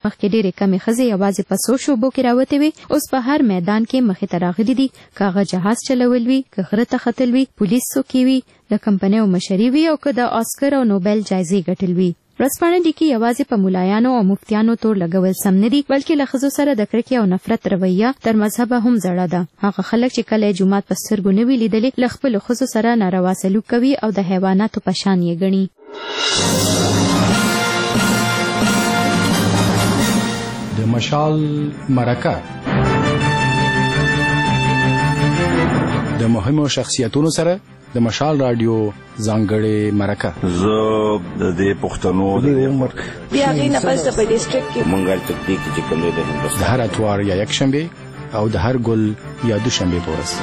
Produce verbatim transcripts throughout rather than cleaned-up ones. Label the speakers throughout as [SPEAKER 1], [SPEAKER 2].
[SPEAKER 1] مخکې ډېرې کمې ښځې یوازې په څو شعبو کې راوتې وې، اوس په هر میدان کې مخې ته راغلي دي، که هغه جهاز چلول وي، که غره ته ختل وي، پولیس څوکۍ وي، د کمپنیو مشري وي او که د آسکر او نوبل جایزې ګټل وي. ورځپاڼه لیکي یوازې په ملایانو او مفتیانو تور لګول سم نه دي، بلکې له ښځو سره د کرکې او نفرت رویه تر مذهبه هم زړه ده. هغه خلک چې کله یې جومات په سترګو نه وي لیدلي له خپلو ښځو سره ناروا سلوک کوي او د حیواناتو په شان یې ګڼي.
[SPEAKER 2] د مشال مرکه د مهمو شخصیتونو سره د مشال رادیو ځانګړې مرکه.
[SPEAKER 3] زه د دې پښتنو د عمر
[SPEAKER 4] بیا غینه پس په ډیسټریکټ کې
[SPEAKER 3] منګل تکتیک چې کوم دی د
[SPEAKER 2] د هر اتوار یا یک شنبه او د هر ګل یا دوشنبه پورس.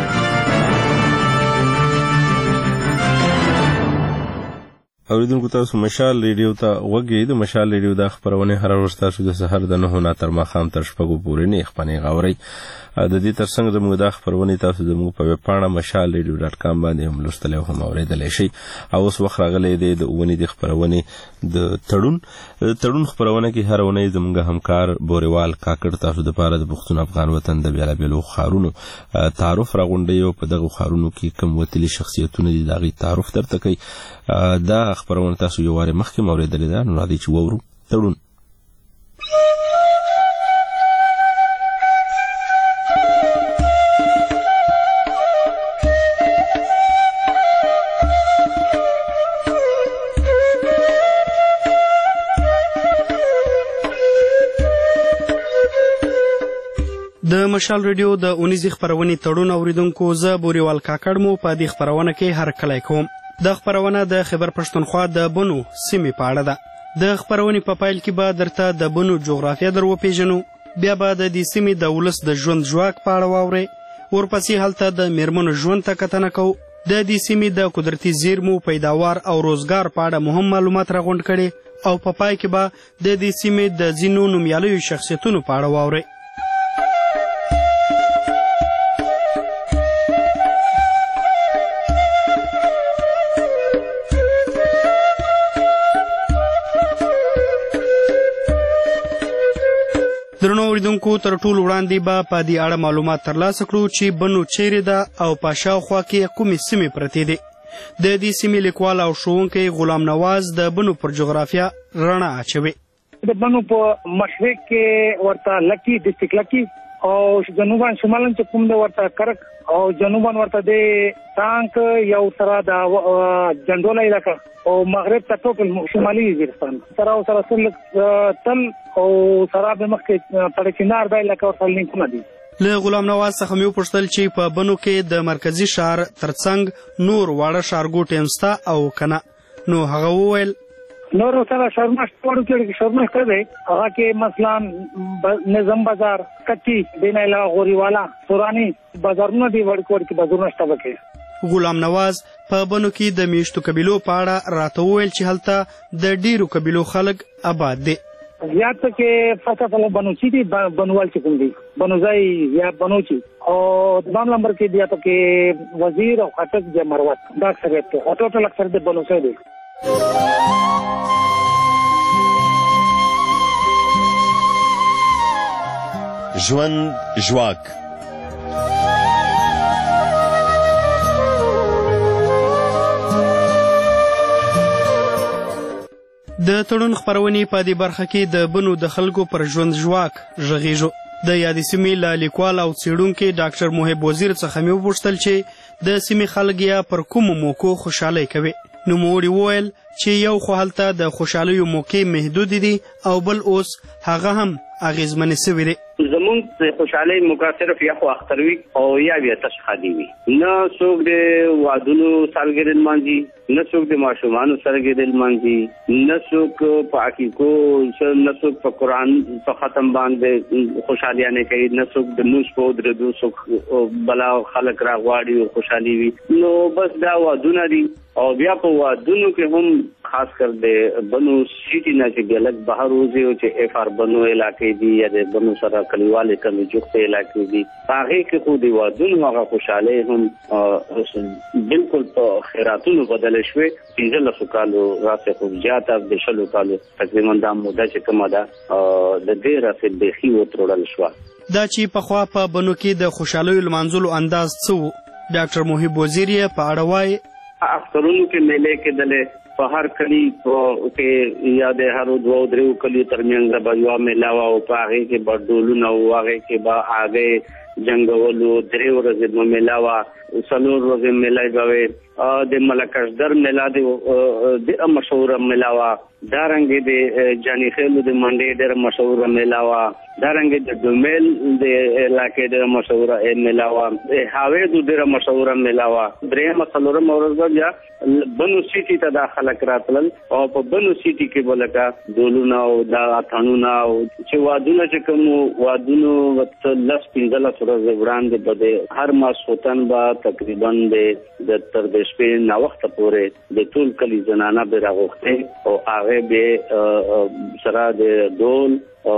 [SPEAKER 5] اوریدونکو تاسو مشال ریډیو ته وګورئ. د مشال ریډیو د خبرونه هر ورځ تاسو د سحر د نه نه تر ماښام تر شپږو پورې نه خپنې غوړی. د دې ترڅنګ زموږ د خبرونه تاسو زموږ په ویب پاڼه مشال ریډیو ډاټ کام باندې هم لوستلی او هم اوریدلی شئ. او اوس وخت راغلی دی د اونۍ د خبرونه د تړون د تړون خبرونه کې هر اونۍ زموږ همکار بوريوال کاکړ تاسو د پاره د پښتون افغان وطن د بیلابیلو خارونو تعارف راغونډي او په دغه خارونو کې کوم وتلي شخصیتونه دي دغه تعارف درته کوي. دا خبرونه تاسو یو واره مخکې اوریدلې ده، نو راځي چې وورو تړون.
[SPEAKER 6] د مشال ریډیو د اونیزي خبرونې تړون اوریدونکو، زه بوريوال کاکړ مو په دې خبرونه کې هر کله کوم. د خبرونه د خیبر پښتونخوا د بنو سیمې په اړه ده. د خبرونې په پایل کې به درته د بنو جغرافیه در وپیژنو، بیا به د دې سیمې د ولس د ژوند ژواک په اړه واورئ، ورپسې هلته د میرمنو ژوند ته کتنه کوو، د دې سیمې د قدرتي زیرمو پیداوار او روزګار په اړه مهم معلومات راغونډ کړي، او په پای کې به د دې سیمې د ځینو نومیالیو شخصیتونو په اړه واورئ. درنو اوریدونکو، تر ټولو وړاندې به په دې اړه معلومات ترلاسه کړو چې بنو چیرې ده او په شاوخوا کې کومې سیمې پرتې دي. د دې سیمې لیکوال او ښوونکی غلام نواز د بنو پر جغرافیه رڼا اچوي.
[SPEAKER 7] د بنو په مشرق کې ورته لکی ډسټریکټ لکی او جنوبان شمالن چې کوم د ورته کرک او جنوبان ورته د تانک یو سره د جندوله علاقه او مغرب ته ټوټل شمالي وزیرستان سره او سره سل تل او سره به مخکې پړکینار د علاقه ورته لیکونه دي.
[SPEAKER 6] له غلام نواز څخه مې وپوښتل چې په بنو کې د مرکزی ښار ترڅنګ نور واړه ښارګوټي هم شته او که نه، نو هغه وویل
[SPEAKER 7] نور سره شرمښت وړو کې شرمښت دی، هغه کې مثلا نظام بازار، کچی، بینایلا، غوریوالا، سورانی بازارونه دي، وړ وړ بازارونه شته پکې.
[SPEAKER 6] غلام نواز په بنو کې د میشتو قبیلو په اړه راته وویل چې هلته د ډیرو قبیلو خلک آباد دي.
[SPEAKER 7] زیات پکې فصل بنوچي دي، بنوال چې کوم دي، بنوځای یا بنوچي، او دویم نمبر کې بیا پکې وزیر او خټک د مروت دا اکثریت ته او ټوټل اکثر د بنوځای دي.
[SPEAKER 8] ژوند ژواک
[SPEAKER 6] د تړون خبرونې په دې برخه کې د بنو د خلکو پر ژوند ژواک غږیږو. د یادې سیمې له لیکوال او څېړونکي ډاکټر محب وزیر څخه مې وپوښتل چې د سیمې خلک یا پر کومو موقعو خوشحالۍ کوي. نوموړي وویل چې یو خو هلته د خوشحالیو موقع محدود دي او بل اوس هغه هم اغیزمنې سوي دي.
[SPEAKER 9] زمونږ د خوشحالۍ موقع صرف یا خو اختر وي او یا بیا تش خالي وي، نه څوک د وادونو سالګرې لمانځي، نه څوک د ماشومانو سالګرې لمانځي، نه څوک په عقیقو، نه څوک په قرآن په ختم باندې خوشحالیانې کوي، نه څوک د لمونځ په ودرېدو څوک بلا خلک راغواړي او خوشحالي وي. نو بس دا وادونه دي او بیا په وادونو کې هم خاص کر د بنو سیټي نه چې ګلک بهر وځي او چې اف ار بنو علاقې دي یا د بنو سره کلیوالې کمې جوخته علاقې دي، هغې کې خو د وادونو هغه خوشحالۍ هم بالکل په خیراتونو بدل ډلې شوې پنځلسو کالو راڅخه خو زیاته د شلو کالو تقریبا دا موده چې کومه ده د دې راڅخه بیخي وتړل شوه.
[SPEAKER 6] دا چې پخوا په بنو کې د خوشحالیو لمانځلو انداز څه و؟ ډاکټر محب وزیر یې په اړه وایي
[SPEAKER 9] اخترونو کې میلې کېدلې په هر کلي کې یا د هرو دوو دریو کلیو ترمنځ به یوه میله وه او په هغې کې به ډولونه وو، هغې کې به هغې جنګولو، درې ورځې به میله وه، څلور ورځې میله به وې، د ملکشدر میله د ډېره مشهوره میله وه، دارنګې د جاني خیلو د منډې ډېره مشهوره میله وه، دارنګې د ډومیل د علاقې ډېره مشهوره میله وه، د هاویدو ډېره مشهوره میله وه. درېیمه څلورمه ورځ به بیا بنو سیټي ته دا خلک راتلل او په بنو سیټي کې به لکه ډولونه او دا اتڼونه او چې وادونه چې کوم وادونو لس پنځلس ورځې وړاندې به د هر ماسخوتن به تقریبا د تر د شپې ناوخته پورې د ټول کلي زنانه به راغوښتې او هغې به سره د ډول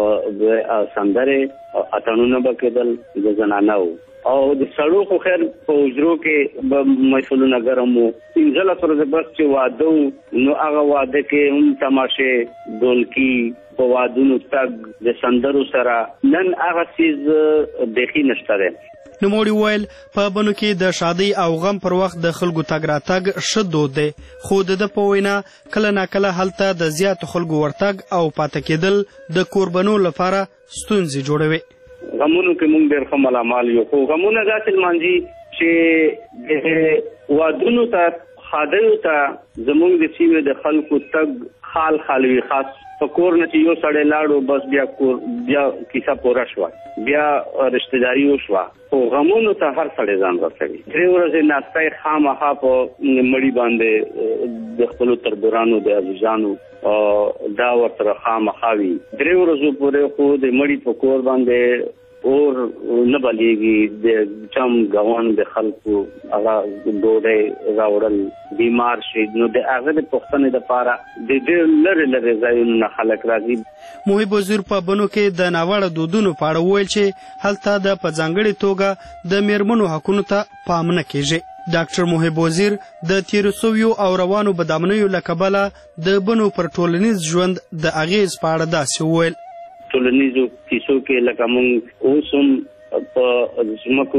[SPEAKER 9] سندرې اتڼونه به کېدل د زنانه وو او د سړو خو خیر په حجرو کې به محفلونه ګرم وو. پنځلس ورځې بس چې واده و نو هغه واده کې هم تماشې ډولکي په وادونو تګ د سندرو سره نن هغه څیز بیخي نشته دی.
[SPEAKER 6] نوموړي وویل په بنو کې د شادۍ او غم پر وخت د خلکو تګ راتګ ښه دود دی، خو د ده په وینا کله ناکله هلته د زیاتو خلکو ورتګ او پاته کېدل د کوربنو لپاره ستونزې جوړوي.
[SPEAKER 9] غمونو کې مونږ ډېر ښه ملامال یو، خو غمونه داسې لمانځي چې د وادونو ته ښادیو ته زموږ د سیمې د خلکو تګ خال خال وي، خاص په کور نه چې یو سړی لاړو بس بیا کور بیا کیسه پوره شوه، بیا رشتهداري وشوه، خو غمونو ته هر سړی ځان رسوي. درې ورځې ناسته یې خامخا په مړي باندې د خپلو تربورانو د عزیزانو دا ورسره خامخا وي. درې ورځو پورې خو د مړي په کور باندې اور نه بلیږي، د چم ګاون د خلکو هغه ډوډۍ راوړل بیمار شي نو د هغه د پوښتنې دپاره د ډېر لرې لرې ځایونو نه خلک راځي.
[SPEAKER 6] محب وزیر په بنو کې د ناوړه دودونو په اړه وویل چې هلته د په ځانګړې توګه د میرمنو حقونو ته پام نه کېږي. ډاکټر محب وزیر د تیرو سویو او روانو بدامنیو له کبله د بنو پر ټولنیز ژوند د اغېز په اړه داسې وویل.
[SPEAKER 9] ټولنیزو کیسو کې لکه موږ اوس هم په ځمکو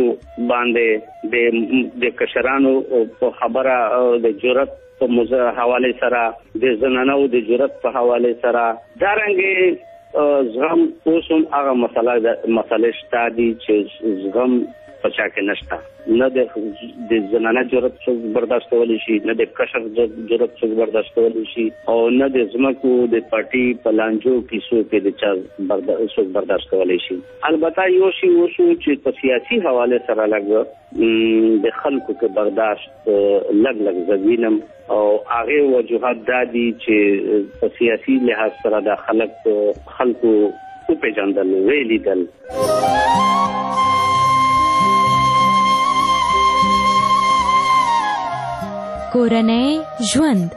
[SPEAKER 9] باندې د کشرانو په خبره د جرأت په حواله سره د زنانو د جرأت په حواله سره دارنګې زغم اوس هم هغه مسله مسله شته دي چې زغم په چا کې نشته، نه د زنانه جرأت څوک برداشت کولی شي، نه د کشر جرأت څوک برداشت کولی شي او نه د ځمکو د پارټي په لانجو کیسو کې د چا څوک برداشت کولی شي. البته یو شی وشو چې په سیاسي حواله سره لږ د خلکو کې برداشت لږ لږ زوینم او هغې وجوهات دا دي چې په سیاسي لحاظ سره د خلک خلکو وپېژندل، ویې لیدل.
[SPEAKER 1] کورنۍ ژوند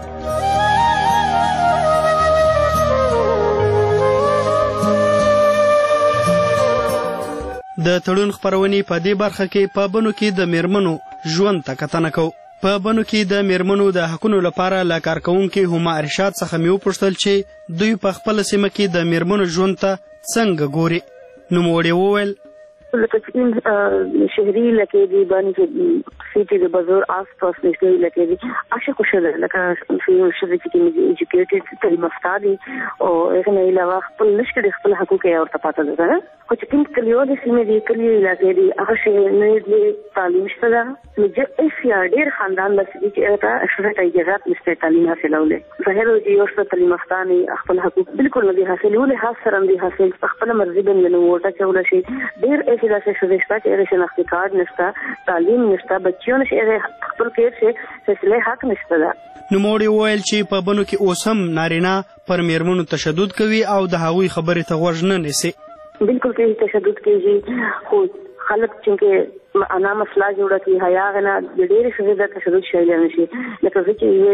[SPEAKER 6] د تړون خپرونې په دې برخه کې په بنو کې د میرمنو ژوند ته کتنه کوو. په بنو کې د میرمنو د حقونو لپاره له کارکوونکي هما ارشاد څخه مې وپوښتل چې دوی په خپله سیمه کې د میرمنو ژوند ته څنګه ګوري. نوموړي وویل
[SPEAKER 10] تقریبا شهری لکه دی باندې سیټي د بازار آس پاس نشته لکه دی عاشق خوشاله لکه فی شذ چې ایجوکیټډ تعلیم یافته دي او هغه نه علاوه خپل نشکړي خپل حقوق یې ورته پاتې ده. خو چې کوم کلیو د سیمې دی کلیو علاقې دی هغه شی نه دی تعلیم شته ده نو چې ایس یا ډیر خاندان لسي چې هغه شرط اجازه نشته تعلیم حاصلوله ظاهر دی یو څه تعلیم یافته خپل حقوق بالکل نه دي حاصلوله، خاص سره دي حاصل خپل مرزي باندې نو ورته چول شي ډیر چې داسې شوزشته چې هغه شناختی کارت نشته، تعلیم نشته، بچیو نشي خپل کېر شي فیصله حق نشته ده.
[SPEAKER 6] نوموړي وویل چې په بنو کې اوس هم نارینه پر میرمنو تشدد کوي او د هغوی خبرې ته غوږ نه نیسي.
[SPEAKER 10] بالکل کوي تشدد کېږي، خو خلک چې انا مسله جوړه کړي حیا غنه د ډېرې ښځې د تشدد شایل نشي. لکه چې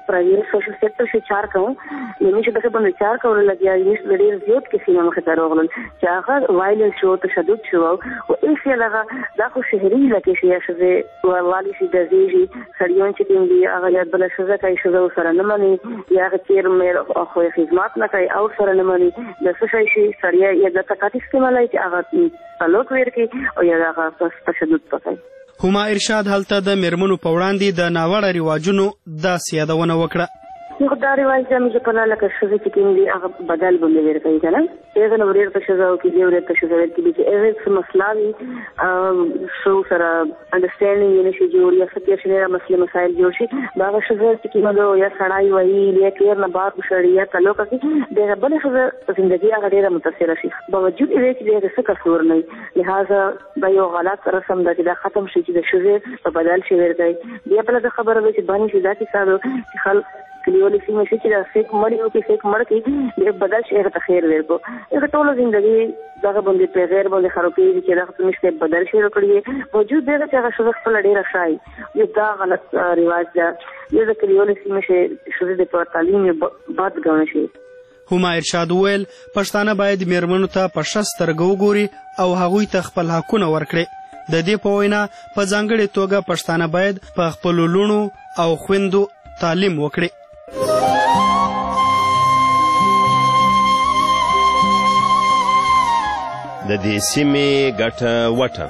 [SPEAKER 10] پرایویټ سوشل سېکټر شي چار کوم نو چې دغه باندې چار کول لګیا یې ډېر زیات کې سیمه مخ ته راغلل چې هغه وایلنس شو تشدد شو او ایس یلغه دا خو شهري لکه شي چې والي شي د زیږي سړیون چې کوم دی هغه یاد بل شزه کوي شزه سره نه مانی یا غیر مې خو خدمات نه کوي او سره نه مانی د څه شي سړیا یا د تکاتي استعمالای چې هغه تعلق ورکي او یا هغه تشدد کوي.
[SPEAKER 6] هما ارشاد هلته د میرمنو په وړاندې د ناوړه رواجونو داسې یادونه وکړه.
[SPEAKER 10] نو دا رواج زموږ په لاله کې شوه چې کوم دی هغه بدل باندې ورکوي کنه هغه نو ورته شزا او کې دی ورته شزا ورته چې هغه څه مسله شو سره انډرستانډینګ یې نشي جوړ یا څه کې شنه مسله مسائل جوړ شي دا شزا چې کوم نو یا سړای وایي یا کیر نه بار وشړی یا تعلق کې د بل شزا ژوندۍ هغه ډیره متاثر شي باوجود دې چې هغه څه کسور نه لہذا دا یو غلط رسم ده چې دا ختم شي چې د شزا په بدل شي ورکوي بیا بل خبره ده چې باندې شي دا چې ساده خلک کلیوالي سیمه شي چې دا فیک مړ یو کې فیک مړ کې د بدل شي هغه خیر ورکو هغه ټول ژوندۍ دغه باندې په غیر باندې خرابې چې دا څه مشته بدل شي ورکړي موجود دی چې هغه شوه خپل ډیره شای یو دا غلط رواج ده یو د کلیوالي سیمه شي شوه د په تعلیم باد غوښ شي.
[SPEAKER 6] هما ارشاد ویل پښتانه باید میرمنو ته په شسترګو وګوري او هغوی ته خپل حقونه ورکړي. د دې په وینا په ځانګړې توګه پښتانه باید په خپل لونو او خويندو تعلیم وکړي.
[SPEAKER 8] د دې سیمې ګټه وټه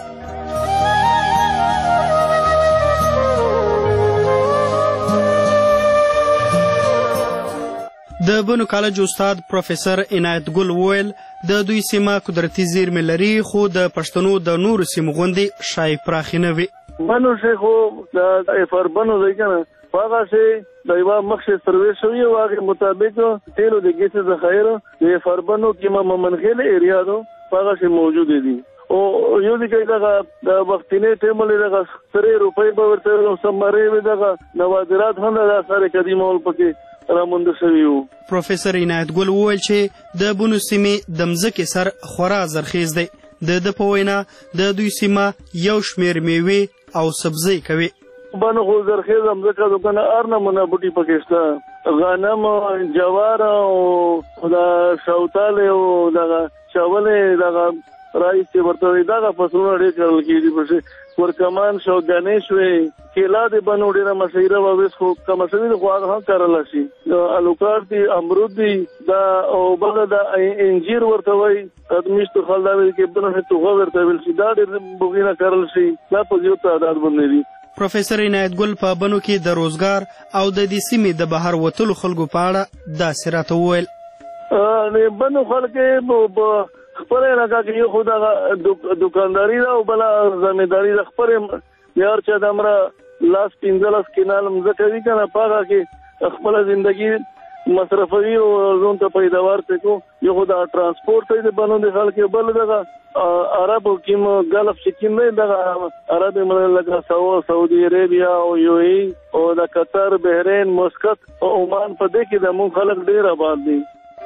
[SPEAKER 6] د بنو کالج استاد پروفیسور عنایت ګل وویل د دوی سیمه قدرتي زیرمې لري خو د پښتنو د نورو سیمو غوندې شای پراخې نه وي.
[SPEAKER 11] بنو شي خو د افربنو دی کنه هغه شي د یو مخشه سروې شوی او هغه مطابق تیلو د ګیس ذخایر د افربنو کې ممنخله ایریا دو هغه شي موجود دي او یو دي کې دا د وختینه ټیمل دغه سره روپۍ به ورته سمره وي دغه نوادرات هم د سره قدیمه ول پکې راموند شوی وو.
[SPEAKER 6] پروفیسور عنایت ګل وویل چې د بنو سیمې د مځکې سر خورا زرخیز دی. د د په وینا د دوی سیمه یو شمیر میوې او سبزی کوي.
[SPEAKER 11] بنو خو زرخیز مځکه دکنه ارنه مونږ بوټي پکېستا غنم جوار او دا شوتاله او دا چاولې دا رایس چې ورته دا فصلونه ډېر کړل کېږي په ورکمان شو غنیش وي کیلا د بنو ډېره مشهوره و وس خو کوم څه دي خو هغه کارل شي الوکار دي امرود دي دا او بل دا انجیر ورته وي ادمیشت خلداوي کې بنو ته ورته ویل شي دا ډېر بوګینه کارل شي دا په یو تعداد باندې دي.
[SPEAKER 6] پروفیسور عنایت ګل په بنو کې د روزګار او د دې سیمې د بهر وتلو خلکو په اړه داسې راته وویل.
[SPEAKER 11] نه بنو خلک خپل علاقه کې یو خدا دکانداری دا او بل زمینداری د خپل یار چې د امره لاس پینځلس کینال مزه کوي کنه پاغه کې خپل ژوندۍ مصرفوي او زون ته پیداوار ته یو خدا ترانسپورت ته بنو د خلک بل دغه عربو کې غلف شکیم نه دغه عرب مملکت سعودي عربیا او یو ای او د قطر بحرین مسقط او عمان په دې کې د مون خلک ډیر آباد دي.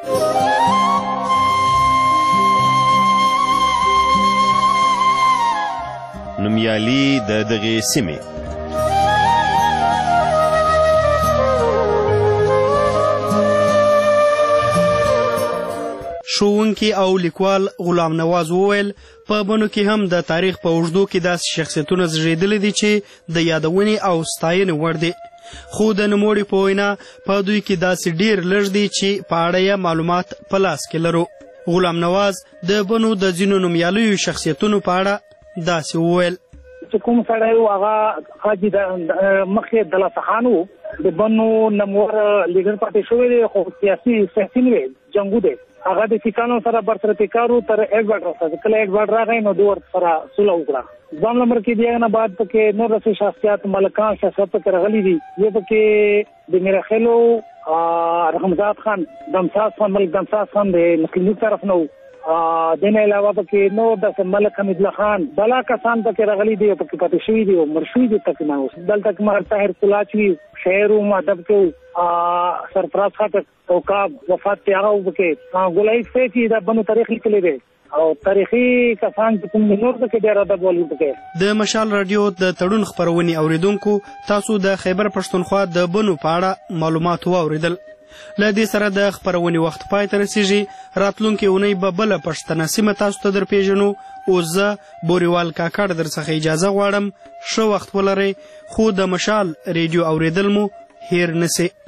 [SPEAKER 8] نومیالي د دغه سیمې
[SPEAKER 6] ښوونکي او لیکوال غلام نواز وویل په بنو کې هم د تاریخ په اوږدو کې داسې شخصیتونه زیږېدلي دي چې د یادونې او ستاینې وړ دي خو د نوموړي په وینا په دوی کې داسې ډېر لږ دي چې په اړه یې معلومات په لاس کې لرو. غلام نواز د بنو د ځینو نومیالیو شخصیتونو په اړه داسې وویل
[SPEAKER 7] چې کوم سړی و هغه حاجي مخکې دلاسه خان و د بنو نمور لیډر پاتې شوی دی خو سیاسي سیاسي نه جنګو دی هغه د سیکانو سره برسرتي کارو تر ایډوارډ راځي کله ایډوارډ راغی نو دوه سره سوله وکړه ځم نمبر کې دی نه بعد پکې نور رسي شخصیت ملکان شخصیت کې راغلي دي یو پکې د میرخلو رحمزاد خان دمساز خان ملک دمساز خان د مسلمي طرف نو دنه علاوه پکې نو د ملک حمید الله خان بلا کسان پکې راغلي دي پکې پاتې شوی دي او مرشوی دي تک نه اوس دلته کې مر طاهر کلاچوي شعر او ادب کې سرفراز خاطر او کا وفات ته هغه وکړي ګولای سپیسی دا بنو تاریخ لیکلې ده او تاریخي کسان چې کوم نور پکې ډېر ادب ولي پکې.
[SPEAKER 6] د مشال رادیو د تړون خبرونې اوریدونکو تاسو د خیبر پښتونخوا د بنو په اړه معلومات واوریدل. له دې سره د خبرونې وخت پای ته رسیږي. راتلونکې اونۍ به بله پښتنه سیمه تاسو ته در پیژنو. اوس زه بوریوال کاکړ در څخه اجازه غواړم. ښه وخت ولرئ، خو د مشال ریډیو اوریدل مو هیر نسئ.